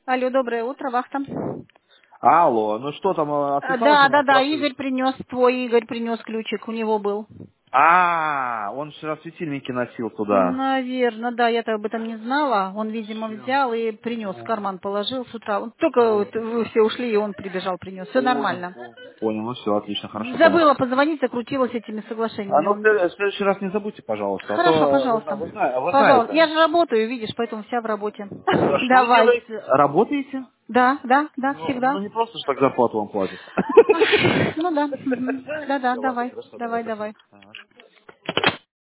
Алло, доброе утро, вахта. Алло, ну что там, отписалась она, Да, спрашивает? Игорь принес ключик, у него был. Он вчера светильники носил туда. Наверное, да, я-то об этом не знала. Он, видимо, взял и принес, в карман положил с утра. Он только вот вы все ушли, и он прибежал, принес. Все нормально. Понял, ну все, отлично, хорошо тогда. Забыла позвонить, закрутилась этими соглашениями. Ну, Он... в следующий раз не забудьте, пожалуйста, а Хорошо, то, пожалуйста. вы Пожалуйста. Я знаете. же работаю, видишь, поэтому вся в работе. Что вы Давай. делаете? Работаете? Да, всегда. Ну, не просто, что так зарплату вам платят. Ну да. Да, Все, ладно, давай. хорошо, давай, Давай, спасибо. давай. Ага.